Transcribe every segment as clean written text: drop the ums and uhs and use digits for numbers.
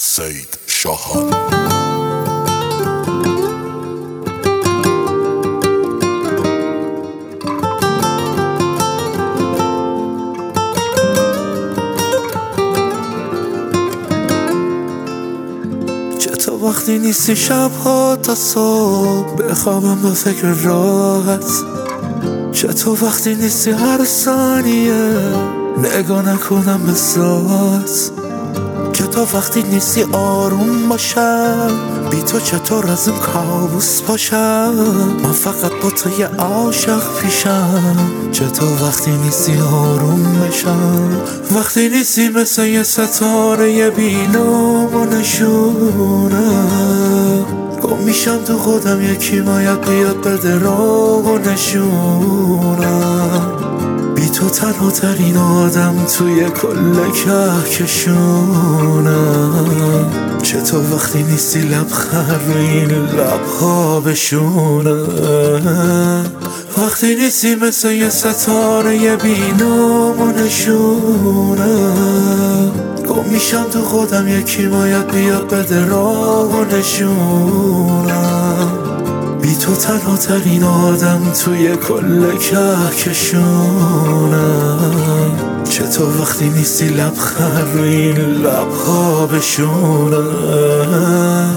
سید شاهان. چطور وقتی نیستی شبها تا صبح بخوابم با فکر راحت؟ چطور وقتی نیستی هر ثانیه نگاه نکنم به ساعت؟ چطور وقتی نیستی آروم باشم بی تو؟ چطور از این کابوس پاشم من فقط با تو یه عاشق پیشم؟ چطور وقتی نیستی آروم بشم؟ وقتی نیستی مثل یه ستاره بینام و نشونم گم میشم تو خودم، یکی باید بیاد بده راه و نشونم. بی تو تنها ترین آدم توی کل کهکشونم. چطور وقتی نیستی لبخند رو این لبها بشونم؟ وقتی نیستی مثل یه ستاره بینام و نشونم گم میشم تو خودم، یکی باید بیاد بده راه و نشونم. بی تو تنها ترین آدم توی کل کهکشونم. چطور وقتی نیستی لبخند رو این لبها بشونم؟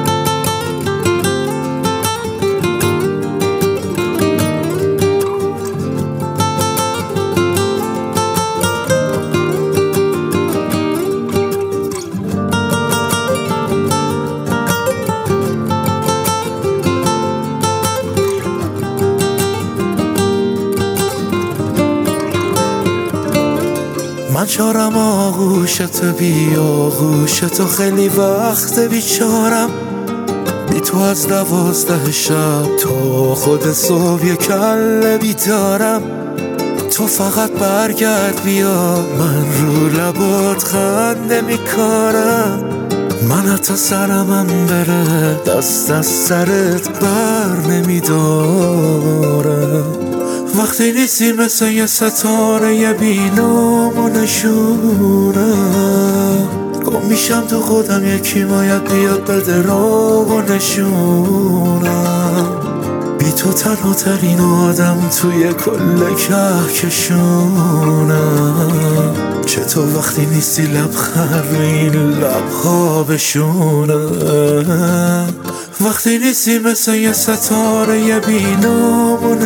من چارم آغوشت بی آغوشت خیلی وقت بیچارم. بی تو از 12 شب تا خود صبح یه کله بیدارم. تو فقط برگرد بیا، من رو لبات خنده میکارم. من حتی سرمم بره دست از سرت بر نمیدارم. وقتی نیستی مثل یه ستاره بینام و نشونم گم میشم تو خودم، یکی باید بیاد بده راه و نشونم. بی تو تنها ترین آدم توی کل کهکشونم. چطور وقتی نیستی لبخند رو این لبها بشونم؟ وقتی نیستی مثل یه ستاره بینام و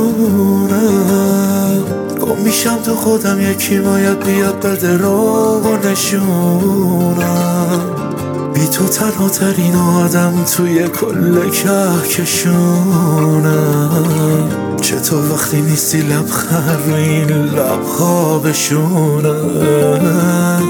نشونم گم میشم تو خودم، یکی باید بیاد بده راه و نشونم. بی تو تنها ترین آدم توی کل کهکشونم. چطور وقتی نیستی لبخند رو این لبها بشونم؟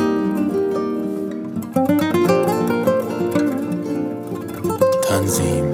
تنظیم